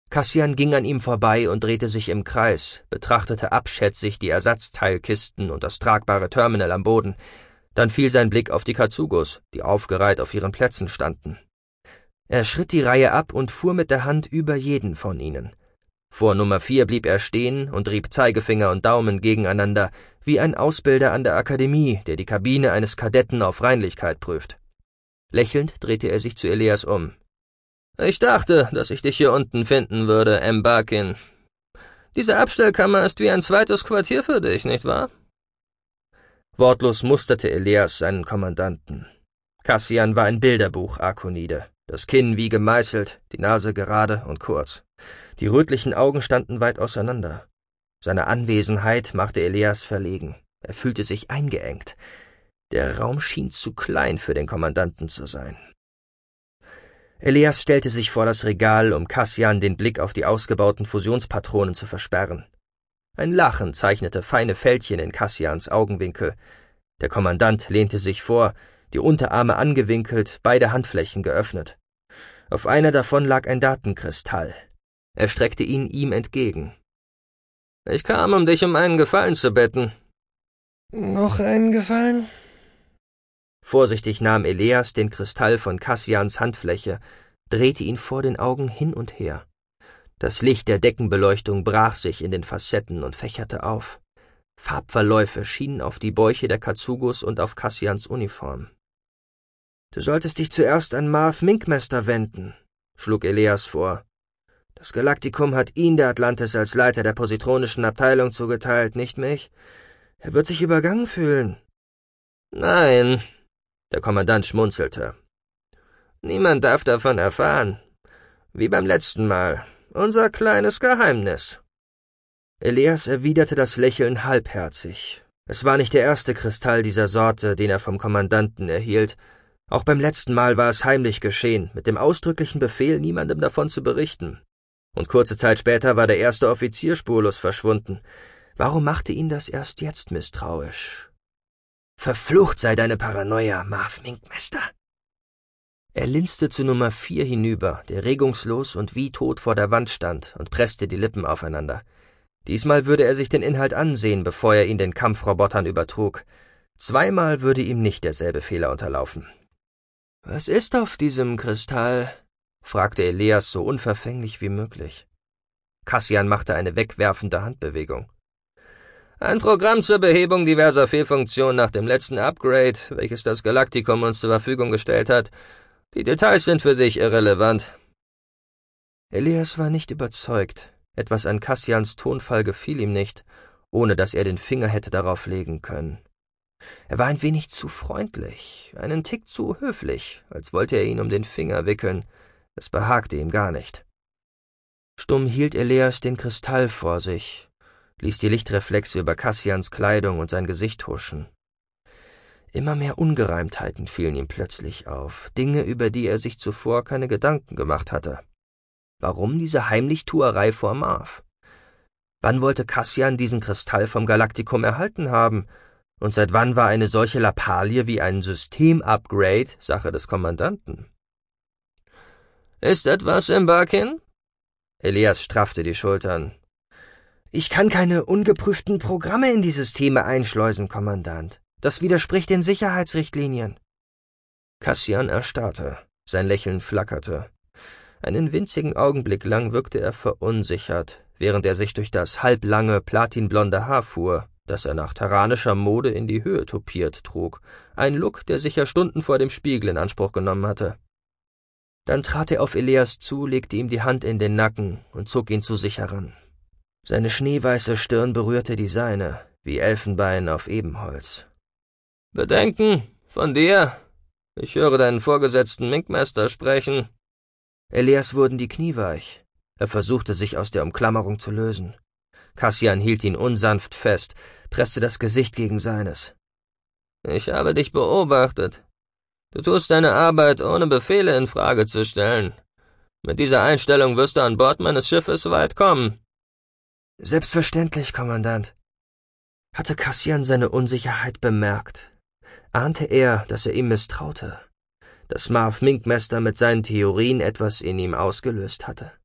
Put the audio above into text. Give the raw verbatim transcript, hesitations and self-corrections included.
Cassian ging an ihm vorbei und drehte sich im Kreis, betrachtete abschätzig die Ersatzteilkisten und das tragbare Terminal am Boden. Dann fiel sein Blick auf die Kazugos, die aufgereiht auf ihren Plätzen standen. Er schritt die Reihe ab und fuhr mit der Hand über jeden von ihnen. Vor Nummer vier blieb er stehen und rieb Zeigefinger und Daumen gegeneinander, wie ein Ausbilder an der Akademie, der die Kabine eines Kadetten auf Reinlichkeit prüft. Lächelnd drehte er sich zu Elias um. »Ich dachte, dass ich dich hier unten finden würde, M. Barkin. Diese Abstellkammer ist wie ein zweites Quartier für dich, nicht wahr?« Wortlos musterte Elias seinen Kommandanten. Cassian war ein Bilderbuch-Arkonide, das Kinn wie gemeißelt, die Nase gerade und kurz. Die rötlichen Augen standen weit auseinander. Seine Anwesenheit machte Elias verlegen. Er fühlte sich eingeengt. Der Raum schien zu klein für den Kommandanten zu sein. Elias stellte sich vor das Regal, um Cassian den Blick auf die ausgebauten Fusionspatronen zu versperren. Ein Lachen zeichnete feine Fältchen in Cassians Augenwinkel. Der Kommandant lehnte sich vor, die Unterarme angewinkelt, beide Handflächen geöffnet. Auf einer davon lag ein Datenkristall. Er streckte ihn ihm entgegen. »Ich kam, um dich um einen Gefallen zu bitten.« »Noch einen Gefallen?« Vorsichtig nahm Elias den Kristall von Cassians Handfläche, drehte ihn vor den Augen hin und her. Das Licht der Deckenbeleuchtung brach sich in den Facetten und fächerte auf. Farbverläufe schienen auf die Bäuche der Kazugos und auf Cassians Uniform. »Du solltest dich zuerst an Marv Minkmaster wenden«, schlug Elias vor. »Das Galaktikum hat ihn der Atlantis als Leiter der positronischen Abteilung zugeteilt, nicht mich? Er wird sich übergangen fühlen.« »Nein«, der Kommandant schmunzelte. »Niemand darf davon erfahren. Wie beim letzten Mal. Unser kleines Geheimnis.« Elias erwiderte das Lächeln halbherzig. Es war nicht der erste Kristall dieser Sorte, den er vom Kommandanten erhielt. Auch beim letzten Mal war es heimlich geschehen, mit dem ausdrücklichen Befehl, niemandem davon zu berichten. Und kurze Zeit später war der erste Offizier spurlos verschwunden. Warum machte ihn das erst jetzt misstrauisch? »Verflucht sei deine Paranoia, Marv Minkmaster!« Er linste zu Nummer vier hinüber, der regungslos und wie tot vor der Wand stand, und presste die Lippen aufeinander. Diesmal würde er sich den Inhalt ansehen, bevor er ihn den Kampfrobotern übertrug. Zweimal würde ihm nicht derselbe Fehler unterlaufen. »Was ist auf diesem Kristall?« fragte Elias so unverfänglich wie möglich. Cassian machte eine wegwerfende Handbewegung. »Ein Programm zur Behebung diverser Fehlfunktionen nach dem letzten Upgrade, welches das Galaktikum uns zur Verfügung gestellt hat. Die Details sind für dich irrelevant.« Elias war nicht überzeugt. Etwas an Cassians Tonfall gefiel ihm nicht, ohne dass er den Finger hätte darauf legen können. Er war ein wenig zu freundlich, einen Tick zu höflich, als wollte er ihn um den Finger wickeln. Es behagte ihm gar nicht. Stumm hielt Elias den Kristall vor sich, ließ die Lichtreflexe über Cassians Kleidung und sein Gesicht huschen. Immer mehr Ungereimtheiten fielen ihm plötzlich auf, Dinge, über die er sich zuvor keine Gedanken gemacht hatte. Warum diese Heimlichtuerei vor Marv? Wann wollte Cassian diesen Kristall vom Galaktikum erhalten haben? Und seit wann war eine solche Lappalie wie ein System-Upgrade Sache des Kommandanten? »Ist etwas im Barkin?« Elias straffte die Schultern. »Ich kann keine ungeprüften Programme in die Systeme einschleusen, Kommandant. Das widerspricht den Sicherheitsrichtlinien.« Cassian erstarrte. Sein Lächeln flackerte. Einen winzigen Augenblick lang wirkte er verunsichert, während er sich durch das halblange, platinblonde Haar fuhr, das er nach terranischer Mode in die Höhe topiert trug, ein Look, der sicher Stunden vor dem Spiegel in Anspruch genommen hatte. Dann trat er auf Elias zu, legte ihm die Hand in den Nacken und zog ihn zu sich heran. Seine schneeweiße Stirn berührte die seine, wie Elfenbein auf Ebenholz. »Bedenken? Von dir? Ich höre deinen Vorgesetzten Minkmaster sprechen.« Elias wurden die Knie weich. Er versuchte, sich aus der Umklammerung zu lösen. Cassian hielt ihn unsanft fest, presste das Gesicht gegen seines. »Ich habe dich beobachtet. Du tust deine Arbeit, ohne Befehle in Frage zu stellen. Mit dieser Einstellung wirst du an Bord meines Schiffes weit kommen.« »Selbstverständlich, Kommandant.« Hatte Cassian seine Unsicherheit bemerkt? Ahnte er, dass er ihm misstraute? Dass Marv Minkmaster mit seinen Theorien etwas in ihm ausgelöst hatte?